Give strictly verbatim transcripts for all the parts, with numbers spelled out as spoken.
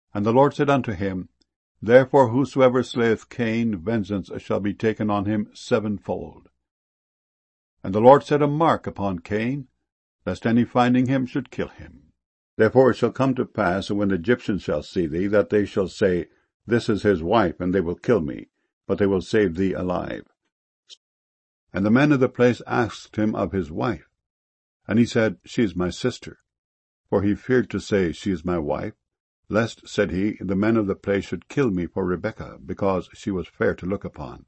And the Lord said unto him, Therefore whosoever slayeth Cain, vengeance shall be taken on him sevenfold. And the Lord set a mark upon Cain, lest any finding him should kill him. Therefore it shall come to pass, when the Egyptians shall see thee, that they shall say, This is his wife, and they will kill me, but they will save thee alive. And the men of the place asked him of his wife. And he said, She is my sister. For he feared to say, She is my wife, lest, said he, the men of the place should kill me for Rebekah, because she was fair to look upon.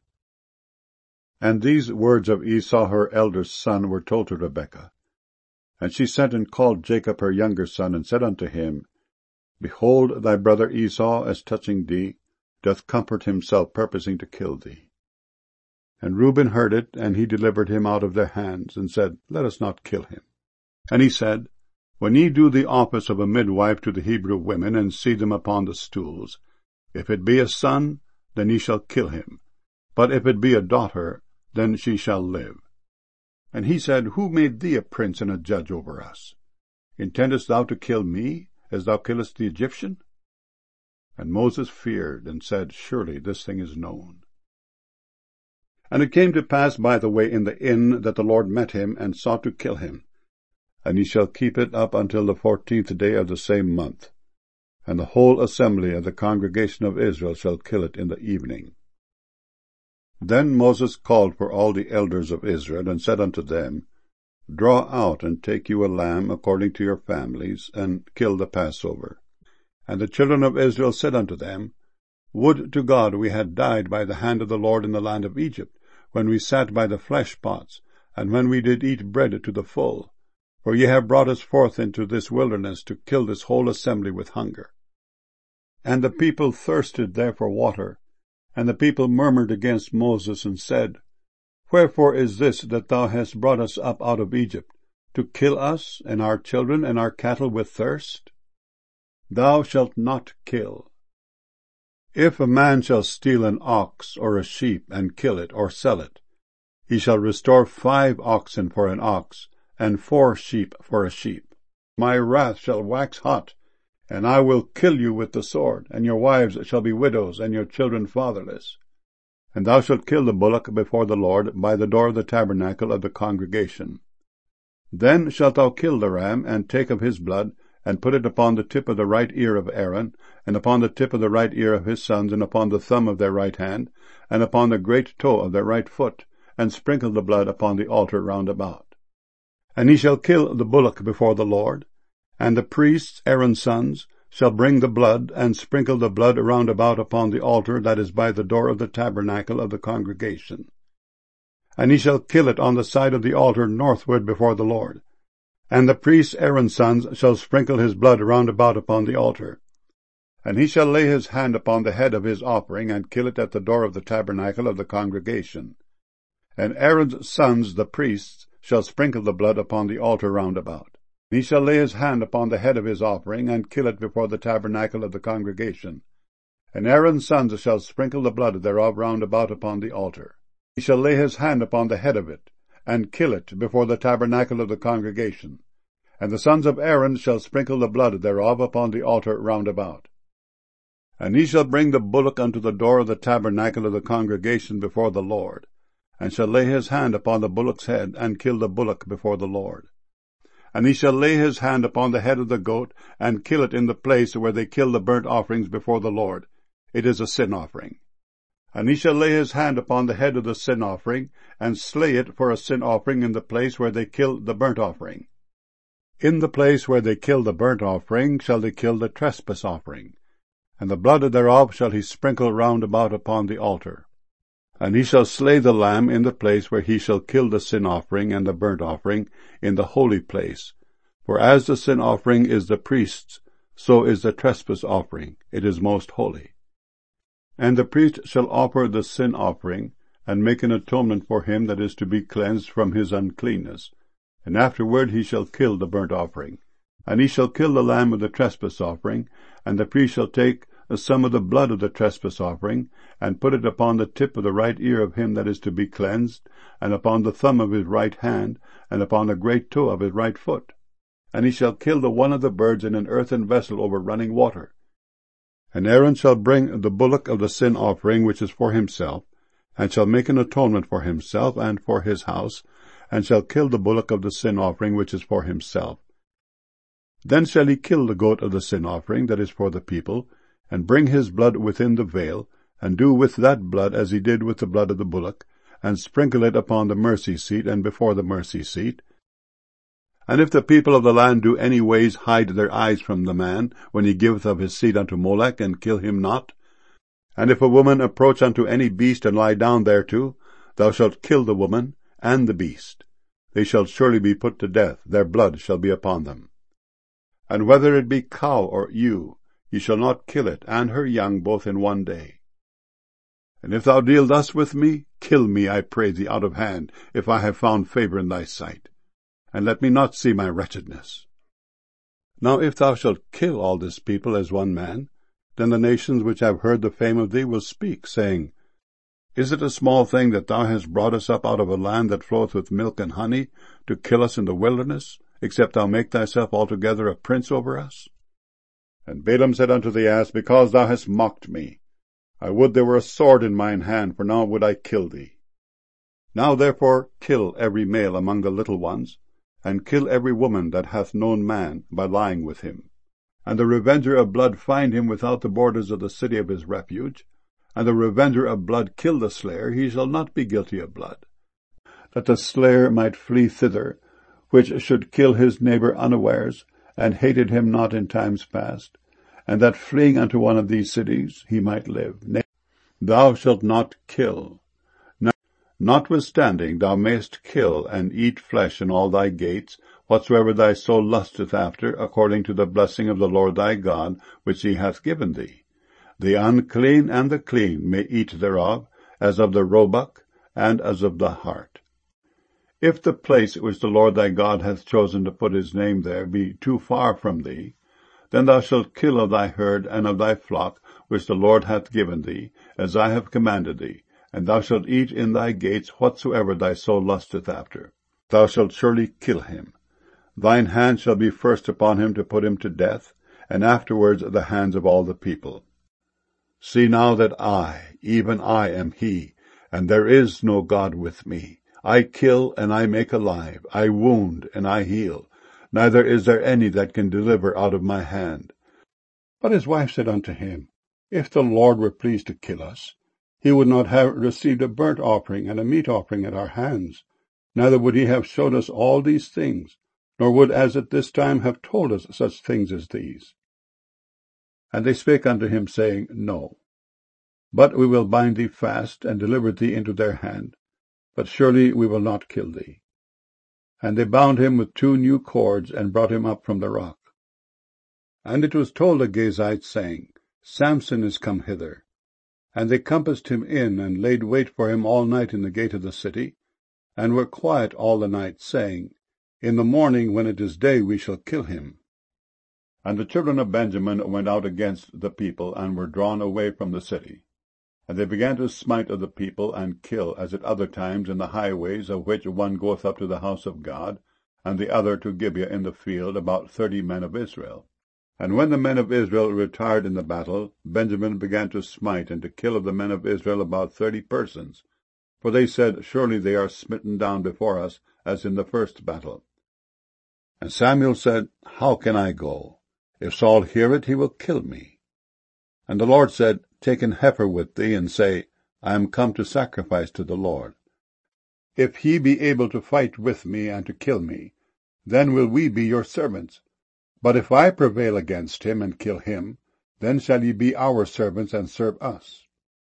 And these words of Esau her elder son were told to Rebekah. And she sent and called Jacob her younger son, and said unto him, Behold, thy brother Esau, as touching thee, doth comfort himself, purposing to kill thee. And Reuben heard it, and he delivered him out of their hands, and said, Let us not kill him. And he said, When ye do the office of a midwife to the Hebrew women, and see them upon the stools, if it be a son, then ye shall kill him. But if it be a daughter, then she shall live. And he said, Who made thee a prince and a judge over us? Intendest thou to kill me, as thou killest the Egyptian? And Moses feared, and said, Surely this thing is known. And it came to pass by the way in the inn, that the Lord met him, and sought to kill him. And he shall keep it up until the fourteenth day of the same month. And the whole assembly of the congregation of Israel shall kill it in the evening. Then Moses called for all the elders of Israel, and said unto them, Draw out, and take you a lamb according to your families, and kill the Passover. And the children of Israel said unto them, Would to God we had died by the hand of the Lord in the land of Egypt, when we sat by the flesh pots, and when we did eat bread to the full. For ye have brought us forth into this wilderness to kill this whole assembly with hunger. And the people thirsted there for water. And the people murmured against Moses, and said, Wherefore is this that thou hast brought us up out of Egypt, to kill us, and our children, and our cattle with thirst? Thou shalt not kill. If a man shall steal an ox or a sheep, and kill it, or sell it, he shall restore five oxen for an ox, and four sheep for a sheep. My wrath shall wax hot, and I will kill you with the sword, and your wives shall be widows, and your children fatherless. And thou shalt kill the bullock before the Lord by the door of the tabernacle of the congregation. Then shalt thou kill the ram, and take of his blood, and put it upon the tip of the right ear of Aaron, and upon the tip of the right ear of his sons, and upon the thumb of their right hand, and upon the great toe of their right foot, and sprinkle the blood upon the altar round about. And he shall kill the bullock before the Lord, and the priests, Aaron's sons, shall bring the blood, and sprinkle the blood round about upon the altar that is by the door of the tabernacle of the congregation. And he shall kill it on the side of the altar northward before the Lord. And the priests, Aaron's sons, shall sprinkle his blood round about upon the altar. And he shall lay his hand upon the head of his offering, and kill it at the door of the tabernacle of the congregation. And Aaron's sons, the priests, shall sprinkle the blood upon the altar round about. He shall lay his hand upon the head of his offering, and kill it before the tabernacle of the congregation. And Aaron's sons shall sprinkle the blood thereof round about upon the altar. He shall lay his hand upon the head of it, and kill it before the tabernacle of the congregation. And the sons of Aaron shall sprinkle the blood thereof upon the altar round about. And he shall bring the bullock unto the door of the tabernacle of the congregation before the Lord, and shall lay his hand upon the bullock's head, and kill the bullock before the Lord. And he shall lay his hand upon the head of the goat, and kill it in the place where they kill the burnt offerings before the Lord. It is a sin offering. And he shall lay his hand upon the head of the sin offering, and slay it for a sin offering in the place where they kill the burnt offering. In the place where they kill the burnt offering shall they kill the trespass offering, and the blood thereof shall he sprinkle round about upon the altar. And he shall slay the lamb in the place where he shall kill the sin offering and the burnt offering, in the holy place. For as the sin offering is the priest's, so is the trespass offering, it is most holy. And the priest shall offer the sin offering, and make an atonement for him that is to be cleansed from his uncleanness. And afterward he shall kill the burnt offering. And he shall kill the lamb of the trespass offering, and the priest shall take some of the blood of the trespass offering, and put it upon the tip of the right ear of him that is to be cleansed, and upon the thumb of his right hand, and upon the great toe of his right foot. And he shall kill the one of the birds in an earthen vessel over running water. And Aaron shall bring the bullock of the sin offering which is for himself, and shall make an atonement for himself and for his house, and shall kill the bullock of the sin offering which is for himself. Then shall he kill the goat of the sin offering that is for the people, and bring his blood within the veil, and do with that blood as he did with the blood of the bullock, and sprinkle it upon the mercy seat and before the mercy seat. And if the people of the land do any ways hide their eyes from the man, when he giveth of his seed unto Molech, and kill him not, and if a woman approach unto any beast and lie down thereto, thou shalt kill the woman and the beast. They shall surely be put to death, their blood shall be upon them. And whether it be cow or ewe, ye shall not kill it and her young both in one day. And if thou deal thus with me, kill me, I pray thee, out of hand, if I have found favour in thy sight, and let me not see my wretchedness. Now if thou shalt kill all this people as one man, then the nations which have heard the fame of thee will speak, saying, Is it a small thing that thou hast brought us up out of a land that floweth with milk and honey, to kill us in the wilderness, except thou make thyself altogether a prince over us? And Balaam said unto the ass, Because thou hast mocked me, I would there were a sword in mine hand, for now would I kill thee. Now therefore kill every male among the little ones, and kill every woman that hath known man by lying with him. And the revenger of blood find him without the borders of the city of his refuge, and the revenger of blood kill the slayer, he shall not be guilty of blood. That the slayer might flee thither, which should kill his neighbour unawares, and hated him not in times past, and that fleeing unto one of these cities he might live. Nay, thou shalt not kill. Now, notwithstanding thou mayest kill and eat flesh in all thy gates, whatsoever thy soul lusteth after, according to the blessing of the Lord thy God, which he hath given thee. The unclean and the clean may eat thereof, as of the roebuck, and as of the hart. If the place which the Lord thy God hath chosen to put his name there be too far from thee, then thou shalt kill of thy herd and of thy flock, which the Lord hath given thee, as I have commanded thee, and thou shalt eat in thy gates whatsoever thy soul lusteth after. Thou shalt surely kill him. Thine hand shall be first upon him to put him to death, and afterwards the hands of all the people. See now that I, even I, am he, and there is no God with me. I kill, and I make alive. I wound, and I heal. Neither is there any that can deliver out of my hand. But his wife said unto him, If the Lord were pleased to kill us, he would not have received a burnt offering and a meat offering at our hands, neither would he have showed us all these things, nor would as at this time have told us such things as these. And they spake unto him, saying, No. But we will bind thee fast, and deliver thee into their hand, but surely we will not kill thee. And they bound him with two new cords, and brought him up from the rock. And it was told the Gazites, saying, Samson is come hither. And they compassed him in, and laid wait for him all night in the gate of the city, and were quiet all the night, saying, In the morning, when it is day, we shall kill him. And the children of Benjamin went out against the people, and were drawn away from the city. And they began to smite of the people, and kill, as at other times in the highways, of which one goeth up to the house of God, and the other to Gibeah in the field, about thirty men of Israel. And when the men of Israel retired in the battle, Benjamin began to smite and to kill of the men of Israel about thirty persons. For they said, Surely they are smitten down before us, as in the first battle. And Samuel said, How can I go? If Saul hear it, he will kill me. And the Lord said, Take an heifer with thee, and say, I am come to sacrifice to the Lord. If he be able to fight with me and to kill me, then will we be your servants. But if I prevail against him and kill him, then shall ye be our servants and serve us.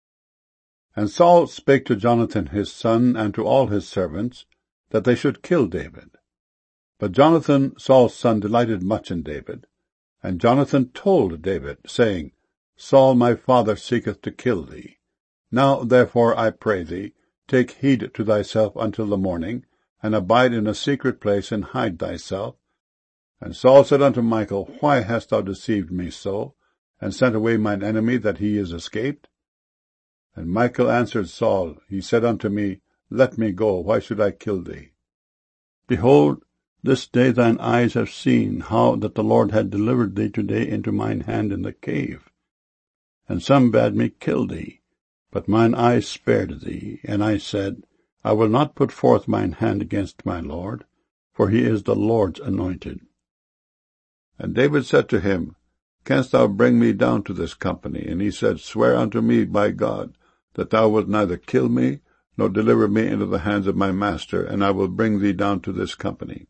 And Saul spake to Jonathan his son and to all his servants, that they should kill David. But Jonathan, Saul's son, delighted much in David. And Jonathan told David, saying, Saul my father seeketh to kill thee. Now therefore I pray thee, take heed to thyself until the morning, and abide in a secret place, and hide thyself. And Saul said unto Michal, Why hast thou deceived me so, and sent away mine enemy, that he is escaped? And Michal answered Saul, He said unto me, Let me go, why should I kill thee? Behold, this day thine eyes have seen how that the Lord had delivered thee today into mine hand in the cave. And some bade me kill thee, but mine eyes spared thee, and I said, I will not put forth mine hand against my Lord, for he is the Lord's anointed. And David said to him, Canst thou bring me down to this company? And he said, Swear unto me by God, that thou wilt neither kill me, nor deliver me into the hands of my master, and I will bring thee down to this company.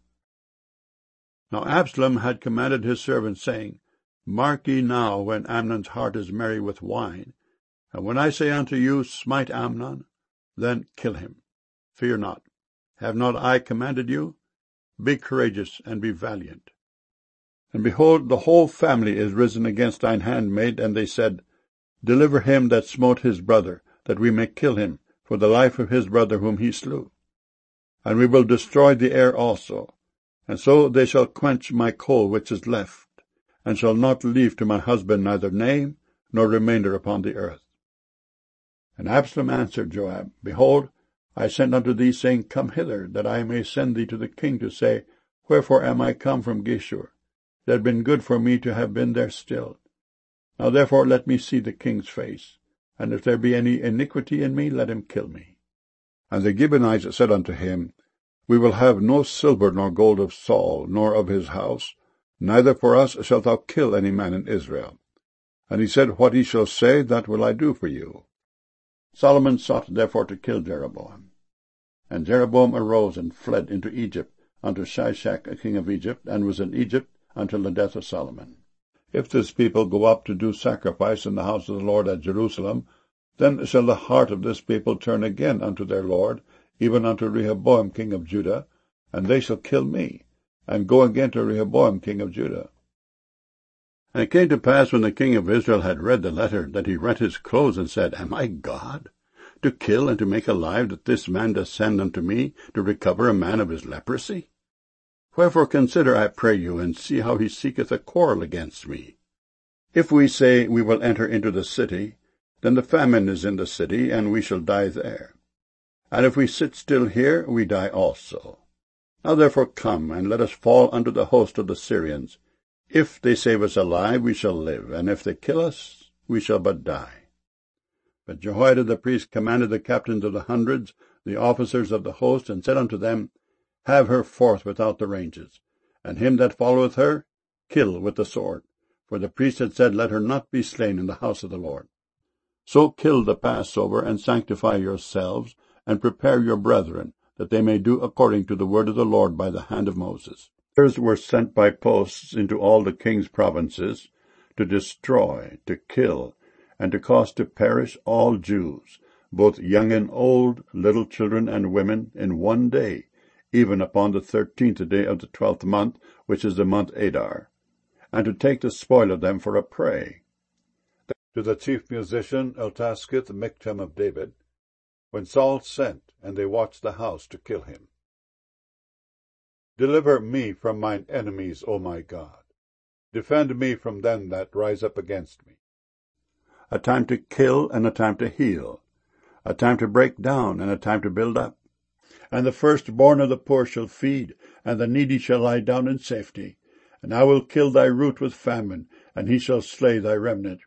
Now Absalom had commanded his servants, saying, Mark ye now when Amnon's heart is merry with wine, and when I say unto you, Smite Amnon, then kill him. Fear not. Have not I commanded you? Be courageous and be valiant. And behold, the whole family is risen against thine handmaid, and they said, Deliver him that smote his brother, that we may kill him, for the life of his brother whom he slew. And we will destroy the heir also, and so they shall quench my coal which is left, and shall not leave to my husband neither name nor remainder upon the earth. And Absalom answered Joab, Behold, I sent unto thee, saying, Come hither, that I may send thee to the king to say, Wherefore am I come from Geshur? It had been good for me to have been there still. Now therefore let me see the king's face, and if there be any iniquity in me, let him kill me. And the Gibeonites said unto him, We will have no silver nor gold of Saul, nor of his house, neither for us shalt thou kill any man in Israel. And he said, What he shall say, that will I do for you. Solomon sought therefore to kill Jeroboam. And Jeroboam arose and fled into Egypt unto Shishak king of Egypt, and was in Egypt until the death of Solomon. If this people go up to do sacrifice in the house of the Lord at Jerusalem, then shall the heart of this people turn again unto their Lord, even unto Rehoboam king of Judah, and they shall kill me, and go again to Rehoboam king of Judah. And it came to pass, when the king of Israel had read the letter, that he rent his clothes, and said, Am I God, to kill and to make alive, that this man doth send unto me to recover a man of his leprosy? Wherefore consider, I pray you, and see how he seeketh a quarrel against me. If we say, We will enter into the city, then the famine is in the city, and we shall die there. And if we sit still here, we die also. Now therefore come, and let us fall under the host of the Syrians. If they save us alive, we shall live, and if they kill us, we shall but die. But Jehoiada the priest commanded the captains of the hundreds, the officers of the host, and said unto them, Have her forth without the ranges, and him that followeth her, kill with the sword. For the priest had said, Let her not be slain in the house of the Lord. So kill the Passover, and sanctify yourselves, and prepare your brethren, that they may do according to the word of the Lord by the hand of Moses. Others were sent by posts into all the king's provinces, to destroy, to kill, and to cause to perish all Jews, both young and old, little children and women, in one day, even upon the thirteenth day of the twelfth month, which is the month Adar, and to take the spoil of them for a prey. To the chief musician Eltaskith, Michtam of David, when Saul sent, and they watched the house to kill him. Deliver me from mine enemies, O my God. Defend me from them that rise up against me. A time to kill and a time to heal, a time to break down and a time to build up. And the firstborn of the poor shall feed, and the needy shall lie down in safety. And I will kill thy root with famine, and he shall slay thy remnant.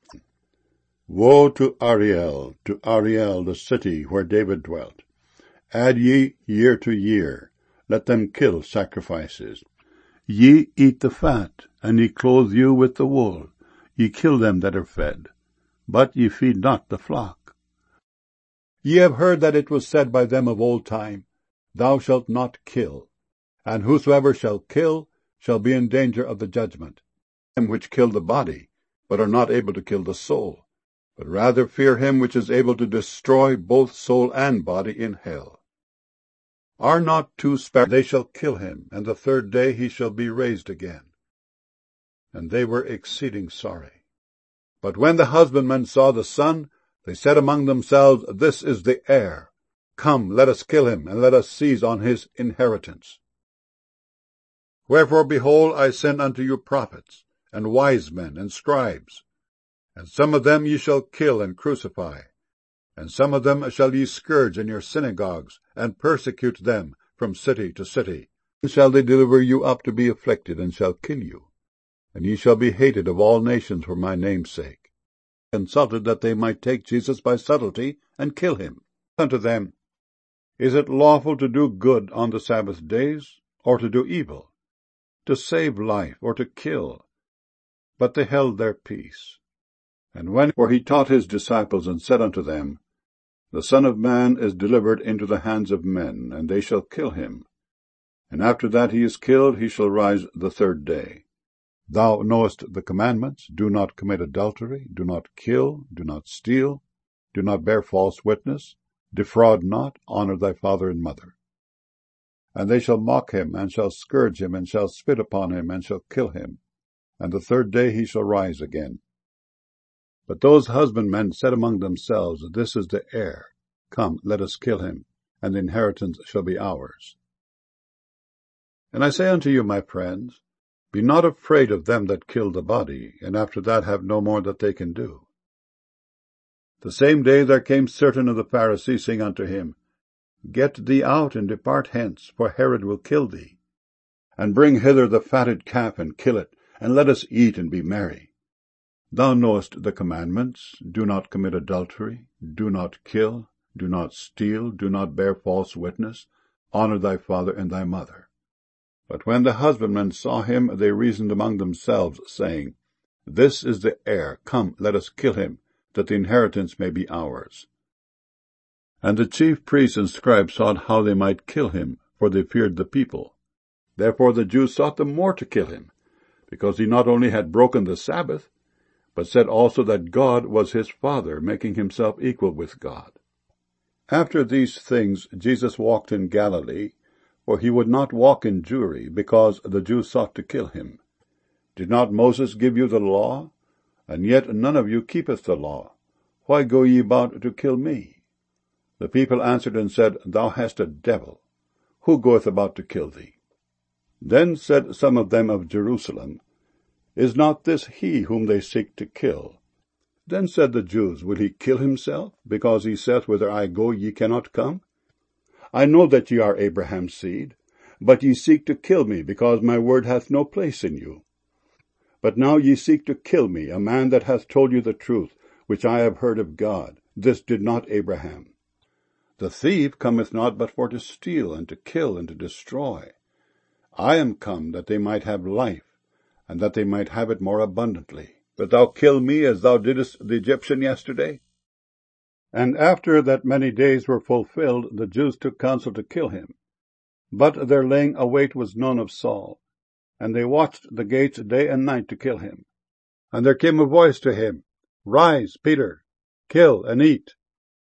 Woe to Ariel, to Ariel, the city where David dwelt. Add ye year to year, let them kill sacrifices. Ye eat the fat, and ye clothe you with the wool. Ye kill them that are fed, but ye feed not the flock. Ye have heard that it was said by them of old time, Thou shalt not kill, and whosoever shall kill shall be in danger of the judgment. Them which kill the body, but are not able to kill the soul, but rather fear him which is able to destroy both soul and body in hell. Are not two sparrows? They shall kill him, and the third day he shall be raised again. And they were exceeding sorry. But when the husbandmen saw the son, they said among themselves, This is the heir. Come, let us kill him, and let us seize on his inheritance. Wherefore, behold, I send unto you prophets, and wise men, and scribes. And some of them ye shall kill and crucify, and some of them shall ye scourge in your synagogues, and persecute them from city to city. Then shall they deliver you up to be afflicted, and shall kill you. And ye shall be hated of all nations for my name's sake. consulted that they might take Jesus by subtlety and kill him. Unto them, Is it lawful to do good on the Sabbath days, or to do evil, to save life, or to kill? But they held their peace. And when for he taught his disciples, and said unto them, The Son of Man is delivered into the hands of men, and they shall kill him. And after that he is killed, he shall rise the third day. Thou knowest the commandments: do not commit adultery, do not kill, do not steal, do not bear false witness, defraud not, honor thy father and mother. And they shall mock him, and shall scourge him, and shall spit upon him, and shall kill him. And the third day he shall rise again. But those husbandmen said among themselves, This is the heir. Come, let us kill him, and the inheritance shall be ours. And I say unto you, my friends, be not afraid of them that kill the body, and after that have no more that they can do. The same day there came certain of the Pharisees, saying unto him, Get thee out, and depart hence, for Herod will kill thee. And bring hither the fatted calf, and kill it, and let us eat and be merry. Thou knowest the commandments: do not commit adultery, do not kill, do not steal, do not bear false witness, honor thy father and thy mother. But when the husbandmen saw him, they reasoned among themselves, saying, This is the heir. Come, let us kill him, that the inheritance may be ours. And the chief priests and scribes sought how they might kill him, for they feared the people. Therefore the Jews sought the more to kill him, because he not only had broken the Sabbath, but said also that God was his Father, making himself equal with God. After these things Jesus walked in Galilee, for he would not walk in Jewry, because the Jews sought to kill him. Did not Moses give you the law? And yet none of you keepeth the law. Why go ye about to kill me? The people answered and said, Thou hast a devil. Who goeth about to kill thee? Then said some of them of Jerusalem, Is not this he whom they seek to kill? Then said the Jews, Will he kill himself, because he saith, Whither I go ye cannot come? I know that ye are Abraham's seed, but ye seek to kill me, because my word hath no place in you. But now ye seek to kill me, a man that hath told you the truth, which I have heard of God. This did not Abraham. The thief cometh not but for to steal, and to kill, and to destroy. I am come that they might have life, and that they might have it more abundantly. But thou kill me as thou didst the Egyptian yesterday? And after that many days were fulfilled, the Jews took counsel to kill him. But their laying await was known of Saul, and they watched the gates day and night to kill him. And there came a voice to him, Rise, Peter, kill and eat.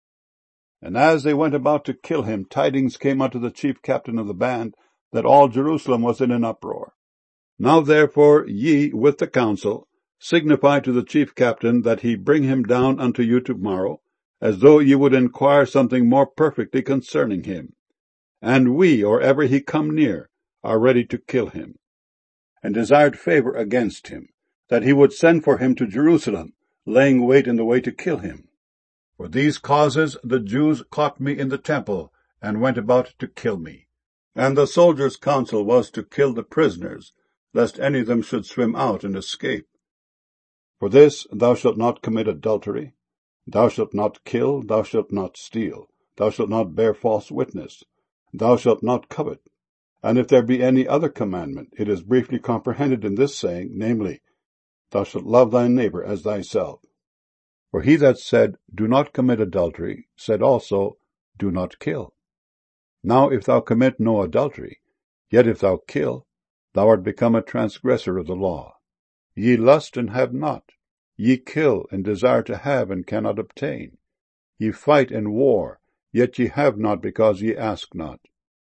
And as they went about to kill him, tidings came unto the chief captain of the band, that all Jerusalem was in an uproar. Now therefore ye, with the council, signify to the chief captain that he bring him down unto you tomorrow, as though ye would inquire something more perfectly concerning him. And we, or ever he come near, are ready to kill him. And desired favour against him, that he would send for him to Jerusalem, laying wait in the way to kill him. For these causes the Jews caught me in the temple, and went about to kill me. And the soldiers' counsel was to kill the prisoners, lest any of them should swim out and escape. For this, thou shalt not commit adultery, thou shalt not kill, thou shalt not steal, thou shalt not bear false witness, thou shalt not covet. And if there be any other commandment, it is briefly comprehended in this saying, namely, Thou shalt love thy neighbour as thyself. For he that said, Do not commit adultery, said also, Do not kill. Now if thou commit no adultery, yet if thou kill, thou art become a transgressor of the law. Ye lust and have not. Ye kill and desire to have and cannot obtain. Ye fight and war, yet ye have not because ye ask not.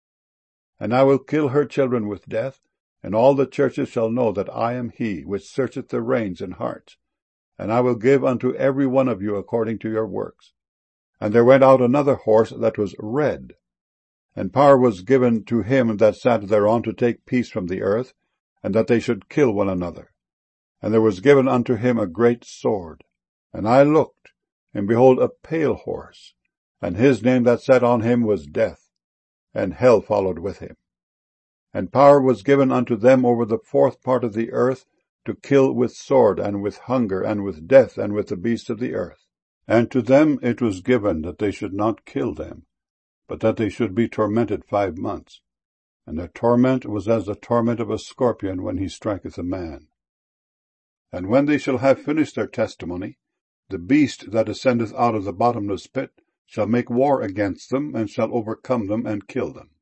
And I will kill her children with death, and all the churches shall know that I am he which searcheth the reins and hearts. And I will give unto every one of you according to your works. And there went out another horse that was red, and power was given to him that sat thereon to take peace from the earth, and that they should kill one another. And there was given unto him a great sword. And I looked, and behold a pale horse, and his name that sat on him was Death, and hell followed with him. And power was given unto them over the fourth part of the earth to kill with sword, and with hunger, and with death, and with the beasts of the earth. And to them it was given that they should not kill them, but that they should be tormented five months. And their torment was as the torment of a scorpion when he striketh a man. And when they shall have finished their testimony, the beast that ascendeth out of the bottomless pit shall make war against them, and shall overcome them, and kill them.